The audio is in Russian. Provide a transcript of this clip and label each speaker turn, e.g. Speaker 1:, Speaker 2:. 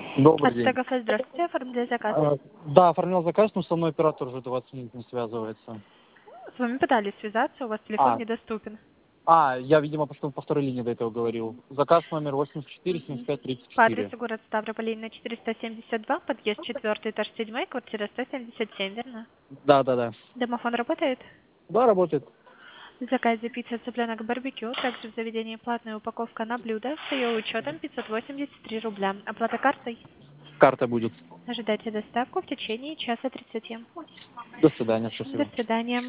Speaker 1: Добрый день.
Speaker 2: Астагофе, здравствуйте, оформляю заказ.
Speaker 1: Да, оформлял заказ, но со мной оператор уже 20 минут не связывается.
Speaker 2: С вами пытались связаться, у вас телефон
Speaker 1: А,
Speaker 2: недоступен.
Speaker 1: я, видимо, по второй линии до этого говорил. Заказ номер 84 75
Speaker 2: По
Speaker 1: 34.
Speaker 2: адресу город Ставрополь на 472, подъезд 4, этаж 7, квартира 177, верно?
Speaker 1: Да.
Speaker 2: Домофон работает?
Speaker 1: Да, работает.
Speaker 2: В заказе пицца цыпленок барбекю, также в заведении платная упаковка на блюдо с ее учетом 583 рубля. Оплата картой?
Speaker 1: Карта будет.
Speaker 2: Ожидайте доставку в течение часа 30.
Speaker 1: До свидания,
Speaker 2: До
Speaker 1: счастливо.
Speaker 2: свидания.